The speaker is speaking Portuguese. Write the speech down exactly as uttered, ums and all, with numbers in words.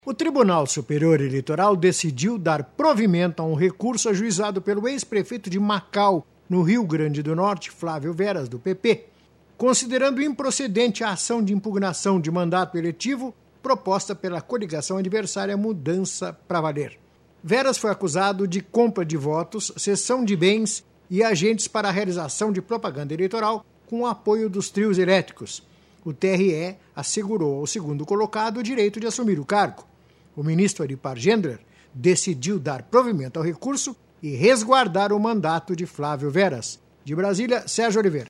O Tribunal Superior Eleitoral decidiu dar provimento a um recurso ajuizado pelo ex-prefeito de Macau, no Rio Grande do Norte, Flávio Veras, do P P, considerando improcedente a ação de impugnação de mandato eletivo proposta pela coligação adversária Mudança pra Valer. Veras foi acusado de compra de votos, cessão de bens e agentes para a realização de propaganda eleitoral com o apoio dos trios elétricos. O T R E assegurou ao segundo colocado o direito de assumir o cargo. O ministro Aripar Gendler decidiu dar provimento ao recurso e resguardar o mandato de Flávio Veras. De Brasília, Sérgio Oliveira.